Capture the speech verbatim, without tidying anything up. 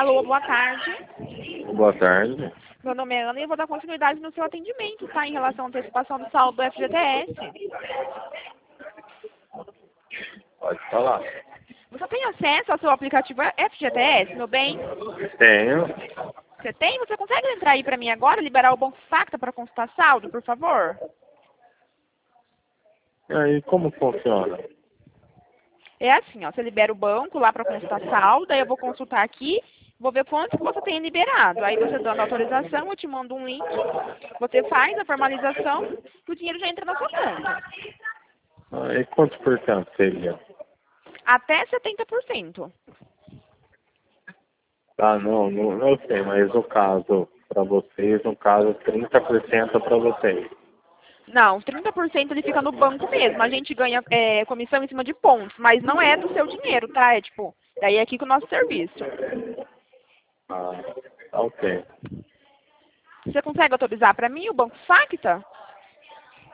Alô, boa tarde. Boa tarde. Meu nome é Ana e eu vou dar continuidade no seu atendimento, tá? Em relação à antecipação do saldo do F G T S. Pode falar. Você tem acesso ao seu aplicativo F G T S, meu bem? Tenho. Você tem? Você consegue entrar aí pra mim agora, liberar o Banco Facta para consultar saldo, por favor? E aí, como funciona? É assim, ó, você libera o banco lá para consultar saldo, aí eu vou consultar aqui, vou ver quanto que você tem liberado. Aí você dando autorização, eu te mando um link, você faz a formalização e o dinheiro já entra na sua conta. Ah, e quantos por cento seria? Até setenta por cento. Ah, não, não, não sei, mas no caso para vocês, no caso trinta por cento para vocês. Não, trinta por cento ele fica no banco mesmo. A gente ganha é, comissão em cima de pontos, mas não é do seu dinheiro, tá? É tipo, daí é aqui com o nosso serviço. Ah, ok. Você consegue autorizar para mim o Banco Facta?